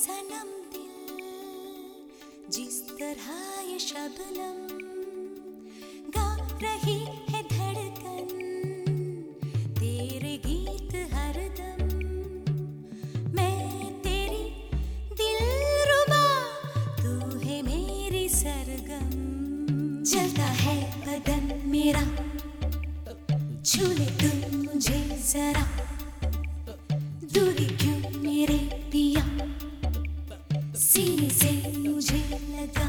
सनम दिल, जिस तरह ये शबनम गा रही है धड़कन तेरे गीत हरदम। मैं तेरी दिलरुबा, तू है मेरी सरगम। चलता है बदन मेरा, छू ले तुम मुझे जरा, दूरी क्यों मेरे पिया, सीने से मुझे लगा।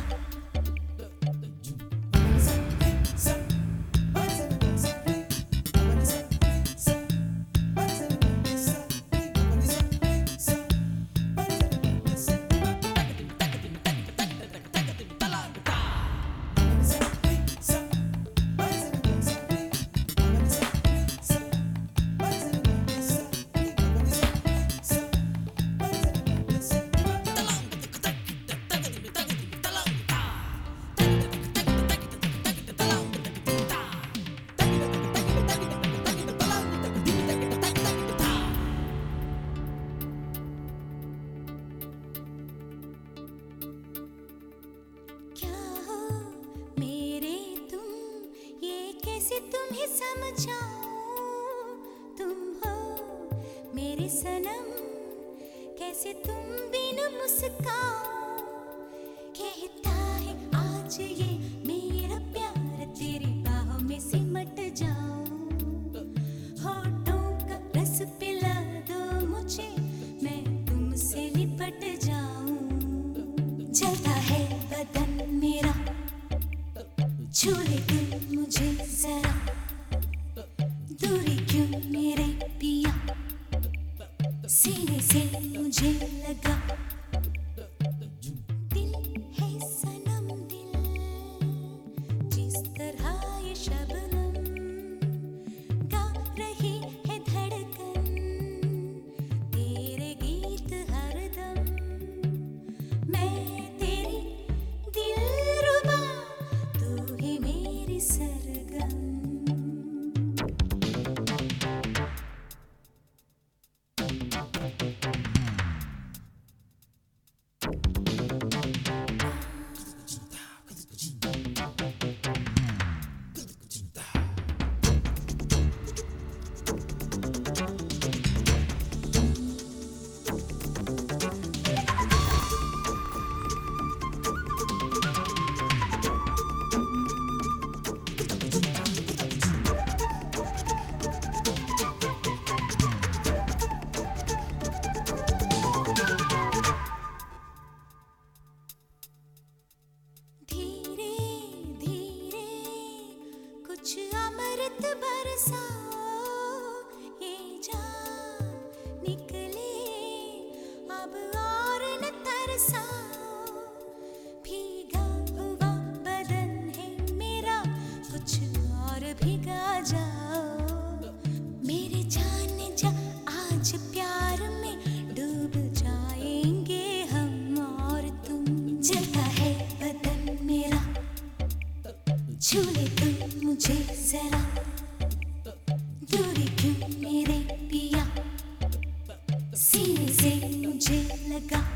तुम ही समझाओ, तुम हो मेरे सनम, कैसे तुम बिन मुस्काओ। कहता है आज ये मेरा प्यार, तेरी बाहों में सिमट जाऊं। होठों का रस पिला दो मुझे, मैं तुमसे लिपट जाऊं। चलता है बदन मेरा, छू ले तुम मुझे जरा, दूरी क्यों मेरे पिया, सीने से मुझे लगा। दिल है सनम दिल, जिस तरह ये शबनम गा रही है धड़कन तेरे गीत हरदम। मैं तेरी दिलरुबा, तू ही मेरी सरगम। अमृत बरसाओ, ये जान निकले अब और न तरसाओ। भीगा हुआ बदन है मेरा, कुछ और भीगा जाओ। मेरे जान जा आज प्यार में डूब जाएंगे हम और तुम। जलता है बदन मेरा, छू ले तुम मुझे जरा, दूरी क्यों मेरे पिया, सीने से मुझे लगा।